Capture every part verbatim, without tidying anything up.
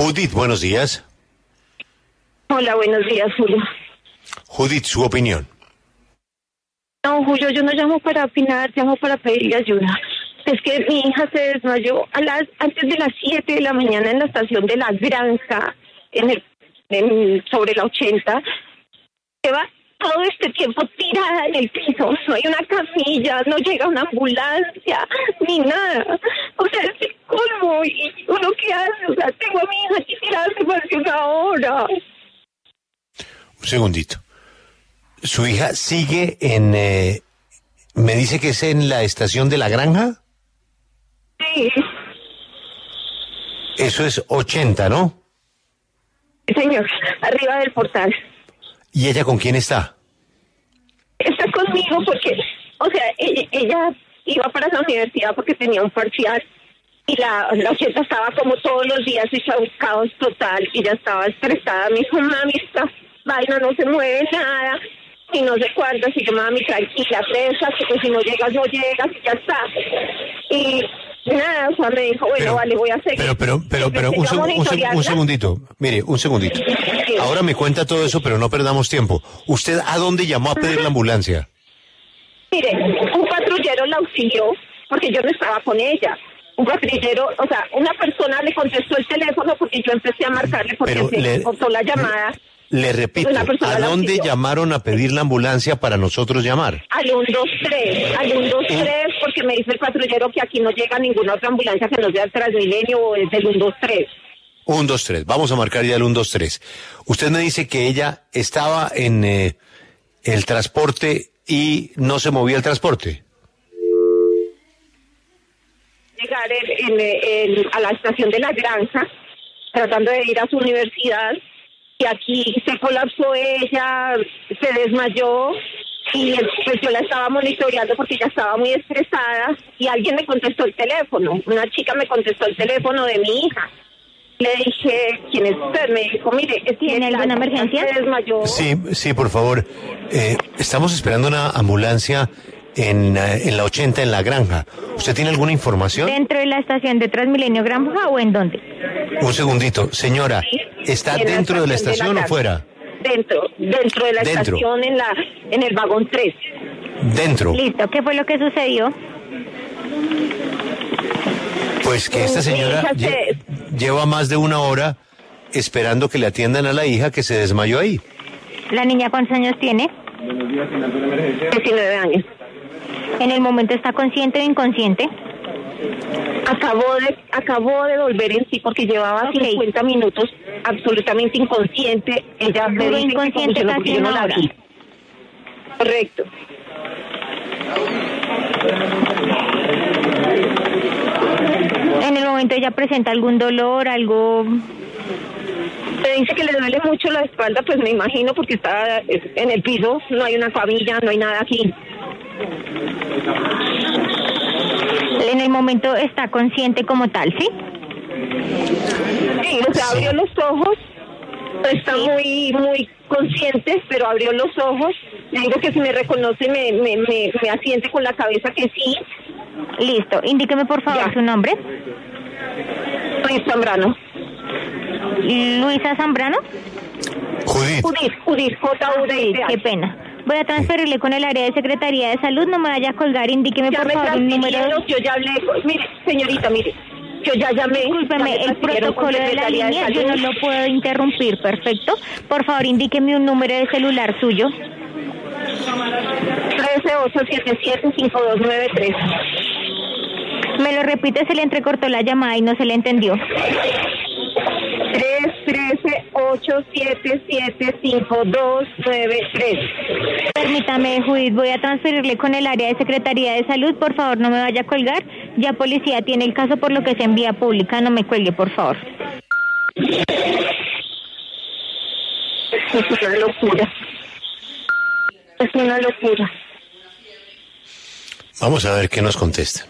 Judith, buenos días. Hola, buenos días, Julio. Judith, su opinión. No, Julio, yo no llamo para opinar, llamo para pedirle ayuda. Es que mi hija se desmayó a las antes de las siete de la mañana en la estación de La Granja, en el, en, sobre la ochenta. Lleva todo este tiempo tirada en el piso. No hay una camilla, no llega una ambulancia, ni nada. O sea, es el colmo. ¿Y uno qué hace? O sea, tengo a mi hija aquí tirada hace más de una hora. Un segundito. ¿Su hija sigue en... Eh, me dice que es en la estación de La Granja? Sí. Eso es ochenta, ¿no? Sí, señor, arriba del portal. ¿Y ella con quién está? Está conmigo porque, o sea, ella, ella iba para la universidad porque tenía un parcial y la, la ochenta estaba como todos los días hecha un caos total y ella estaba estresada. Me dijo, mami, esta vaina no se mueve nada y no sé cuánto, así que mami, tranquila, presa, que si no llegas, no llegas y ya está. Y nada, o sea, me dijo, bueno, pero, vale, voy a seguir. Pero, pero, pero, pero, un, seg un, seg un segundito, mire, un segundito. Sí. Ahora me cuenta todo eso, pero no perdamos tiempo. ¿Usted a dónde llamó a pedir la ambulancia? Mire, un patrullero la auxilió, porque yo no estaba con ella. Un patrullero, o sea, una persona le contestó el teléfono porque yo empecé a marcarle porque Pero se le, cortó la llamada. Le repito, ¿a dónde llamaron a pedir la ambulancia para nosotros llamar? Al uno dos tres, al uno dos tres, porque me dice el patrullero que aquí no llega ninguna otra ambulancia que no sea el Transmilenio o el del uno dos tres. uno dos tres, vamos a marcar ya el uno dos tres. Usted me dice que ella estaba en eh, el transporte y no se movía el transporte. Llegar en, en, en, a la estación de La Granja, tratando de ir a su universidad, y aquí se colapsó ella, se desmayó, y pues yo la estaba monitoreando porque ella estaba muy estresada, y alguien me contestó el teléfono, una chica me contestó el teléfono de mi hija. Le dije, ¿quién es usted? Me dijo, mire, ¿tiene alguna emergencia? Se desmayó. Sí, sí, por favor. Eh, estamos esperando una ambulancia en, en la ochenta, en La Granja. ¿Usted tiene alguna información? ¿Dentro de la estación de Transmilenio Granja o en dónde? Un segundito. Señora, Sí, ¿está en la dentro de la estación estación de la o fuera? Dentro, dentro de la Dentro. estación, en la en el vagón tres. Dentro. Listo, ¿qué fue lo que sucedió? Pues que esta señora Mi hija lle se- lleva más de una hora esperando que le atiendan a la hija que se desmayó ahí. ¿La niña cuántos años tiene? diecinueve años. ¿En el momento está consciente o inconsciente? Acabó de acabó de volver en sí porque llevaba Ok. cincuenta minutos absolutamente inconsciente. Ella me Duró dice que inconsciente convulsionó casi porque yo no una la hora. vi. Correcto. ¿En el momento ella presenta algún dolor, algo? Me dice que le duele mucho la espalda, pues me imagino porque está en el piso, no hay una camilla, no hay nada aquí. En el momento está consciente como tal, ¿sí? Sí, o sea, Sí. abrió los ojos, está Sí. muy muy consciente, pero abrió los ojos. Le digo que si me reconoce, me, me, me, me asiente con la cabeza que sí. Listo, indíqueme por favor Ya. su nombre. Luis Zambrano. Luisa Zambrano. Judith, Judith, Judith, J U D Sí, I T qué pena. Voy a transferirle con el área de Secretaría de Salud, no me vaya a colgar, indíqueme Ya por me favor un número. transfirieron, yo ya hablé, con- mire, señorita, mire, yo ya llamé. ya Discúlpeme, me el transfirieron con protocolo de la Secretaría de línea yo no Salud. lo puedo interrumpir, perfecto. Por favor, indíqueme un número de celular suyo. trece ocho siete siete cinco dos nueve tres. Me lo repite, se le entrecortó la llamada y no se le entendió. tres trece ocho siete siete cinco dos nueve tres. Permítame, Judith, voy a transferirle con el área de Secretaría de Salud. Por favor, no me vaya a colgar. Ya policía tiene el caso por lo que se envía pública. No me cuelgue, por favor. Es una locura. Es una locura. vamos a ver qué nos contesta.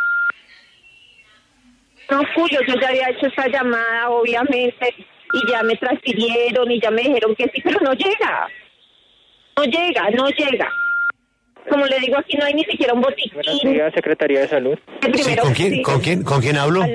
No, Julio, yo ya había hecho esta llamada, obviamente, y ya me transfirieron y ya me dijeron que sí, pero no llega. No llega, no llega. Como le digo, aquí no hay ni siquiera un botiquín. Buenos días, Secretaría de Salud. El Sí, primero, ¿con quién, sí. con quién, con quién hablo? Aló.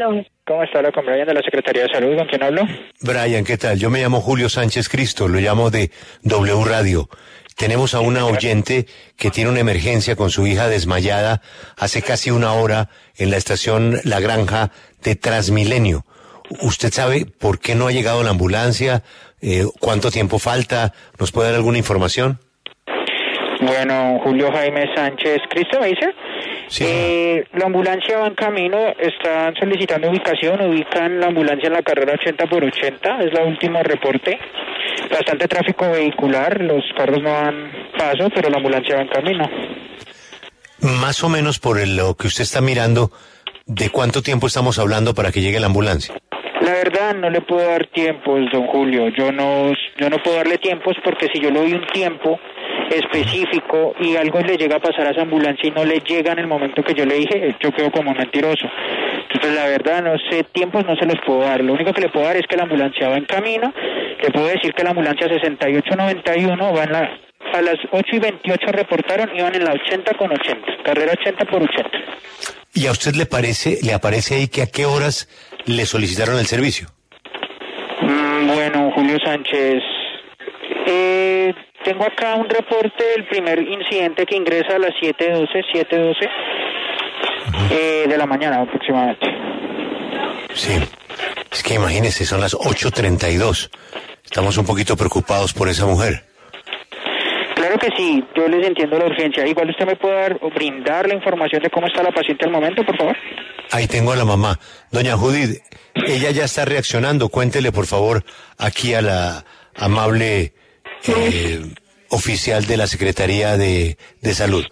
¿Cómo está? La con Brian de la Secretaría de Salud, ¿con quién hablo? Brian, ¿qué tal? Yo me llamo Julio Sánchez Cristo, lo llamo de W Radio. Tenemos a una oyente que tiene una emergencia con su hija desmayada hace casi una hora en la estación La Granja de Transmilenio. ¿Usted sabe por qué no ha llegado la ambulancia? Eh, ¿Cuánto tiempo falta? ¿Nos puede dar alguna información? Bueno, Julio Jaime Sánchez Cristo, ¿me dice? Sí. Eh, la ambulancia va en camino, están solicitando ubicación, ubican la ambulancia en la carrera ochenta por ochenta, es el último reporte. Bastante tráfico vehicular, los carros no dan paso, pero la ambulancia va en camino. Más o menos por el, lo que usted está mirando, ¿de cuánto tiempo estamos hablando para que llegue la ambulancia? La verdad no le puedo dar tiempos, don Julio, yo no, yo no puedo darle tiempos porque si yo le doy un tiempo específico y algo le llega a pasar a esa ambulancia y no le llega en el momento que yo le dije, yo quedo como mentiroso. Entonces la verdad no sé, tiempos no se los puedo dar, lo único que le puedo dar es que la ambulancia va en camino, le puedo decir que la ambulancia sesenta y ocho noventa y uno va en la, a las ocho y veintiocho reportaron, iban en la ochenta con ochenta, carrera ochenta por ochenta. ¿Y a usted le parece, le aparece ahí que a qué horas le solicitaron el servicio? Mm, bueno, Julio Sánchez, eh... tengo acá un reporte del primer incidente que ingresa a las siete doce, siete doce eh, de la mañana aproximadamente. Sí, es que imagínese, son las ocho treinta y dos. Estamos un poquito preocupados por esa mujer. Claro que sí, yo les entiendo la urgencia. Igual usted me puede dar o brindar la información de cómo está la paciente al momento, por favor. Ahí tengo a la mamá. Doña Judith, ella ya está reaccionando. Cuéntele, por favor, aquí a la amable... Eh, oficial de la Secretaría de, de Salud.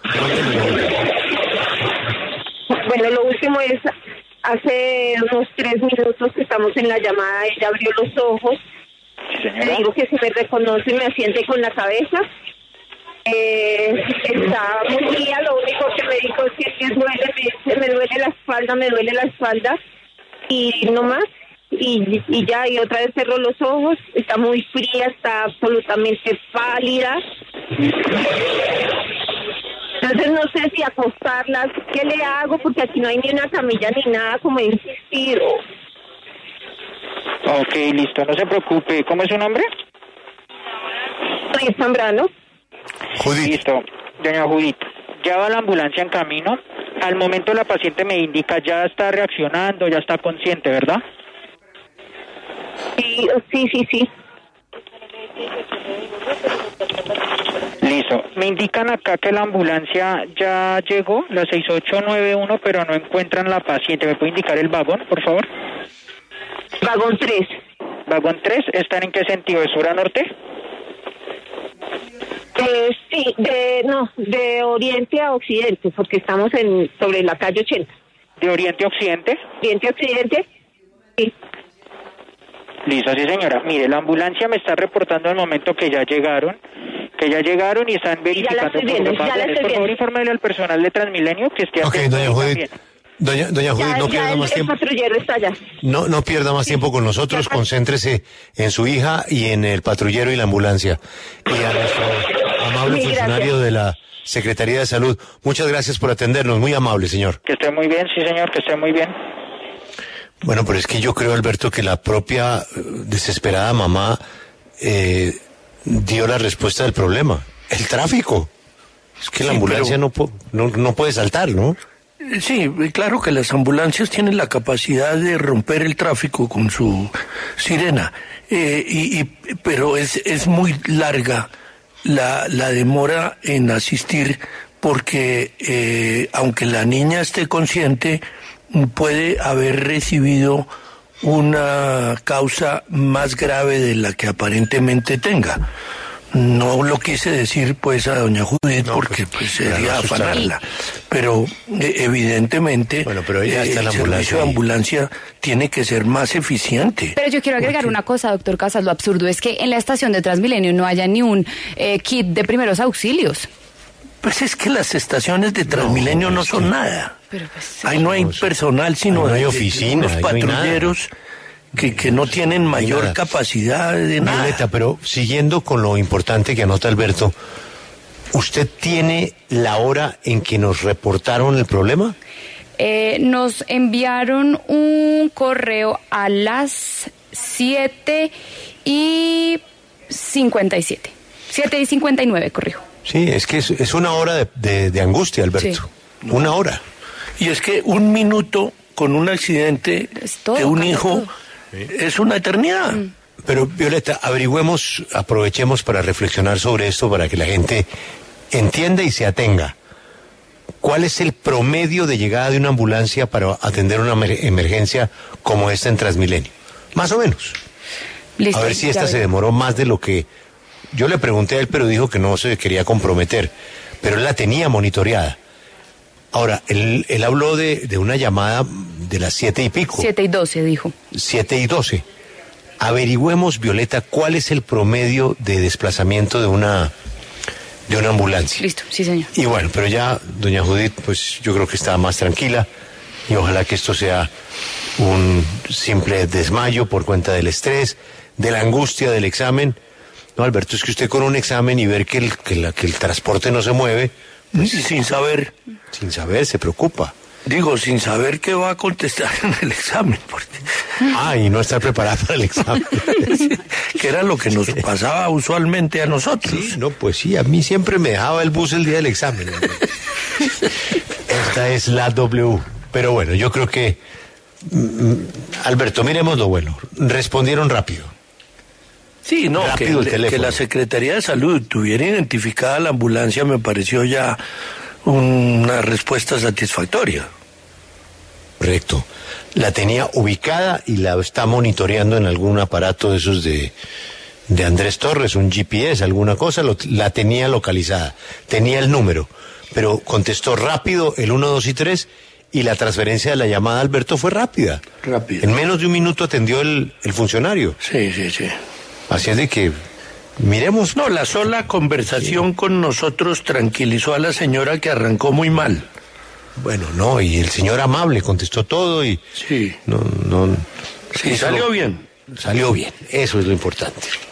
Bueno, lo último es, hace unos tres minutos que estamos en la llamada, ella abrió los ojos, Señora. le digo que si me reconoce me asiente con la cabeza, eh, está muy fría, lo único que me dijo es que me duele, me, me duele la espalda, me duele la espalda, y no más. Y, y ya, y otra vez cerró los ojos, está muy fría, está absolutamente pálida. Entonces no sé si acostarla, ¿qué le hago? Porque aquí no hay ni una camilla ni nada, como he insistido. Ok, listo, no se preocupe. ¿Cómo es su nombre? Soy Zambrano. Judith. Listo, doña Judith, ya va la ambulancia en camino. Al momento la paciente me indica, ya está reaccionando, ya está consciente, ¿verdad? Sí, sí, sí, sí. Listo. Me indican acá que la ambulancia ya llegó, la seis ocho nueve uno, pero no encuentran la paciente. ¿Me puede indicar el vagón, por favor? Vagón tres. Vagón tres, ¿están en qué sentido? ¿De sur a norte? Eh, sí, de, no, de oriente a occidente, porque estamos en sobre la calle ochenta. ¿De oriente a occidente? Oriente a occidente, sí. Listo, sí señora. Mire, la ambulancia me está reportando al momento que ya llegaron, que ya llegaron y están verificando. Ya la estoy viendo, por, ya la estoy por favor, viendo. infórmele al personal de Transmilenio que esté Ok, atento doña ahí Judith. también. Doña, doña Judith, Ya, no ya pierda el, más el tiempo. patrullero está allá. No, no pierda más tiempo con nosotros. Concéntrese en su hija y en el patrullero y la ambulancia. Y a nuestro amable Mil funcionario gracias. de la Secretaría de Salud. Muchas gracias por atendernos. Muy amable, señor. Que esté muy bien, sí señor, que esté muy bien. Bueno, pero es que yo creo, Alberto, que la propia eh, desesperada mamá eh, dio la respuesta del problema. El tráfico. Es que la Sí, ambulancia pero- no, po- no, no puede saltar, ¿no? Sí, claro que las ambulancias tienen la capacidad de romper el tráfico con su sirena, eh, y, y- pero es, es muy larga la, la demora en asistir porque eh, aunque la niña esté consciente, puede haber recibido una causa más grave de la que aparentemente tenga. No lo quise decir pues a doña Judith No, porque pues, pues para sería no asustarla. afanarla, pero eh, evidentemente Bueno, pero ella eh, está en la el ambulancia servicio de ahí. ambulancia tiene que ser más eficiente. Pero yo quiero agregar una cosa, doctor Casas, lo absurdo es que en la estación de Transmilenio no haya ni un eh, kit de primeros auxilios. Pues es que las estaciones de Transmilenio no, es son que- nada. Pero pues, Ahí no hay No, sí. personal, sino Ahí no hay de- de oficina, unos ahí no hay nada. patrulleros que, que no tienen mayor nada. capacidad de nada. Violeta, pero siguiendo con lo importante que anota Alberto, ¿usted tiene la hora en que nos reportaron el problema? Eh, nos enviaron un correo a las siete y cincuenta y siete. siete y cincuenta y nueve, corrijo. Sí, es que es, es una hora de, de, de angustia, Alberto. Sí. Una hora. Y es que un minuto con un accidente todo, de un hijo todo. Es una eternidad. Mm. Pero, Violeta, averigüemos, aprovechemos para reflexionar sobre esto, para que la gente entienda y se atenga. ¿Cuál es el promedio de llegada de una ambulancia para atender una emergencia como esta en Transmilenio? Más o menos. Listo, a ver si esta se demoró más de lo que... Yo le pregunté a él, pero dijo que no se quería comprometer, pero él la tenía monitoreada. Ahora, él, él habló de, de una llamada de las siete y pico. Siete y doce, dijo. Siete y doce. Averigüemos, Violeta, cuál es el promedio de desplazamiento de una, de una ambulancia. Listo, sí, señor. Y bueno, pero ya, doña Judith, pues yo creo que está más tranquila y ojalá que esto sea un simple desmayo por cuenta del estrés, de la angustia del examen. No, Alberto, es que usted con un examen y ver que el, que la, que el transporte no se mueve, pues, sin saber. Sin saber, se preocupa. Digo, sin saber qué va a contestar en el examen. Porque... Ah, y no estar preparado para el examen. Que era lo que nos pasaba usualmente a nosotros. Sí, no, pues sí, a mí siempre me dejaba el bus el día del examen. Esta es la W. Pero bueno, yo creo que... Alberto, miremos lo bueno. Respondieron rápido. Sí, no, que, que la Secretaría de Salud tuviera identificada la ambulancia me pareció ya una respuesta satisfactoria. Correcto. La tenía ubicada y la está monitoreando en algún aparato de esos de, de Andrés Torres, un G P S, alguna cosa, lo, la tenía localizada, tenía el número, pero contestó rápido el uno, dos y tres y la transferencia de la llamada, Alberto, fue rápida. Rápida. En menos de un minuto atendió el, el funcionario. Sí, sí, sí. Así es de que... Miremos. No, la sola conversación sí. con nosotros tranquilizó a la señora que arrancó muy mal. Bueno, no, y el señor amable contestó todo y... Sí. No, no... Sí, salió bien. Salió bien, eso es lo importante.